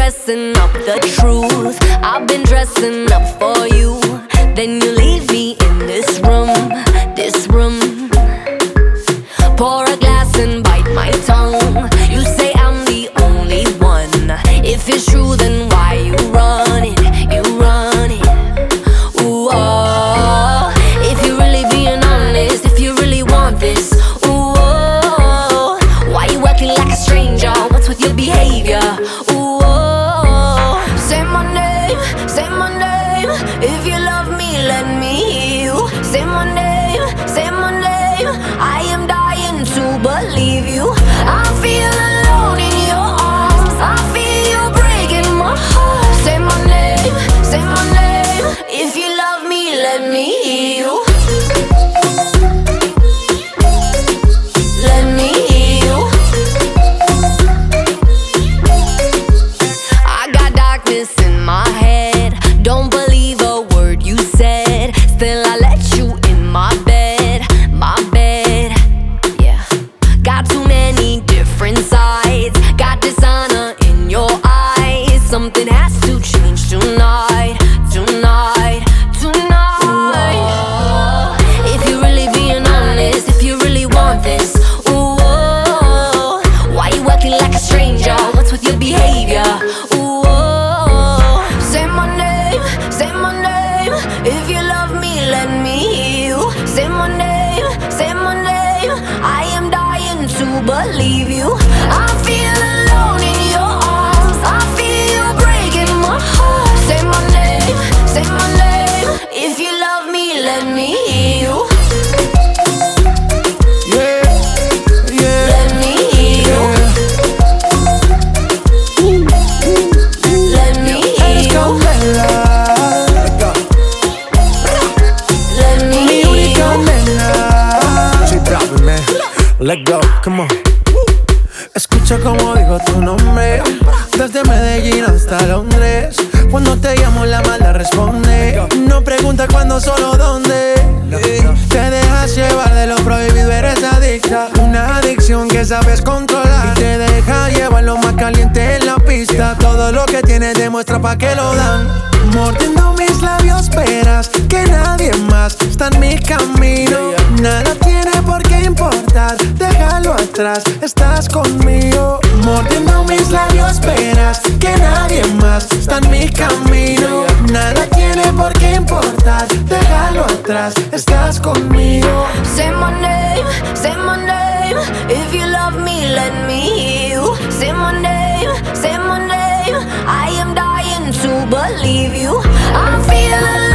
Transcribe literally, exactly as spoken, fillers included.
messing up the truth. I've been dressing up for you. Then you leave me in this room, this room. Pour a glass and bite my tongue. You say I'm the only one. If it's true, then why you run it? You run it. Ooh, oh. If you're really being honest, if you really want this, ooh, oh. Why you acting like a stranger? What's with your behavior? Ooh, oh. Say my name, say my name. If you love me, let me hear you. Say my name, say my name. I am dying to believe you. I feel alone in your arms. I feel you breaking my heart. Say my name, say my name. If you love me, let me hear you. Let me hear you. I got darkness in my head. Don't believe a word you said. Still I let you in my bed, my bed. Yeah. Got too many different sides. Got dishonor in your eyes. Something has to change tonight, tonight, tonight. Ooh, if you're really being honest, if you really want this, ooh, oh, why you acting like a stranger? What's with your behavior? Ooh, oh, say my name, say my name. If you love me, let me hear you. Say my name, say my name. I am dying to believe you. I feel alone in your arms. I feel you breaking my heart. Say my name, say my name. If you love me, let me hear you. Yeah, yeah, Let me hear you. Let me hear you. Let me mi hear única you. nena. J Balvin, man. Let go, come on. Escucha como digo tu nombre. Desde Medellín hasta Londres. Cuando te llamo la mala responde. No pregunta cuándo, solo dónde. Te dejas llevar de lo prohibido, eres adicta. Una adicción que sabes controlar. Y te deja llevar lo más caliente en la pista. Todo lo que tienes demuestra pa' que lo dan. Mordiendo mis labios esperas que nadie más está en mi camino. Nada tiene por qué importar, déjalo atrás, estás conmigo. Mordiendo mis labios esperas que nadie más está en mi camino. Nada tiene por qué importar, déjalo atrás, estás conmigo. Say my name, say my name. If you love me, let me hear you. Say my name, say my name. I am dying to believe you. I feel alive.